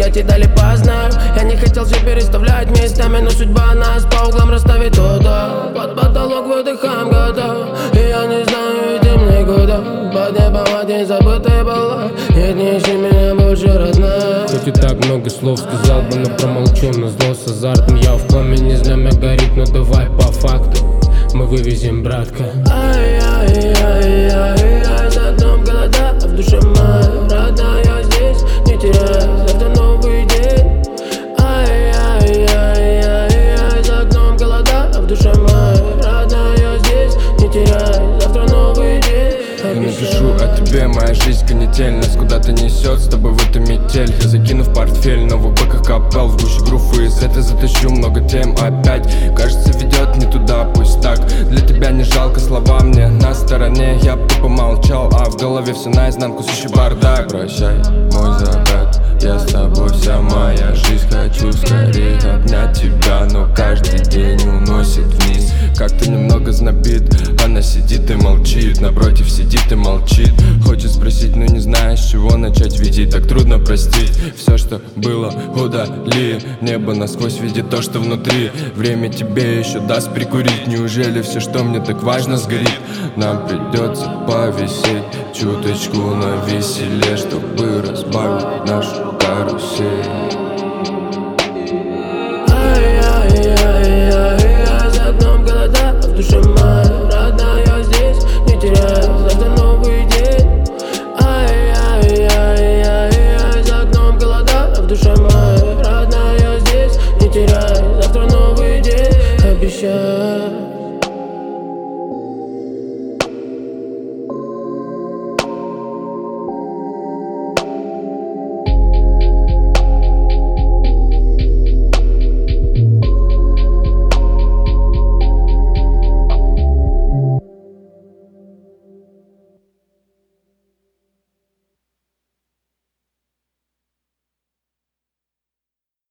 Гати дали познаю. Я не хотел все переставлять местами, но судьба нас по углам расставит туда. Под потолок выдыхаем года, и я не знаю, идем никуда. Под небом один забытый была. Нет, не ищи меня больше, родная. Хоть и так много слов сказал бы, но промолчу. На зло с азартом я в пламени, знамя горит. Но давай по факту мы вывезем, братка. Ай-яй-яй-яй-яй, за окном голода, а в душе моя родная. Здесь не теряй, завтра новый день. Ай-яй-яй-яй-яй, за окном голода, а в душе моя родная. Здесь не теряй, завтра новый день. Я напишу о тебе, моя жизнь канитель. Нас куда-то несет, с тобой в эту метель. Я закинув портфель, новых бэках копал. В гуще груфы, из этой затащу много тем опять. Кажется, ведет не туда, пусть так. Для тебя не жалко, слова мне на стороне. Я бы тупо молчал, а в голове все наизнанку, сущий бардак. Прощай, мой закат, я с тобой вся моя жизнь. Хочу скорее обнять тебя, но каждый день уносит вниз. Как-то немного знобит, она сидит и молчит. Напротив сидит и молчит. Хочет спросить, но не знаю, с чего начать видеть. Так трудно простить все, что было, удали. Небо насквозь видит то, что внутри. Время тебе еще даст прикурить. Неужели все, что мне так важно, сгорит? Нам придется повисеть чуточку на веселе, чтобы разбавить нашу карусель.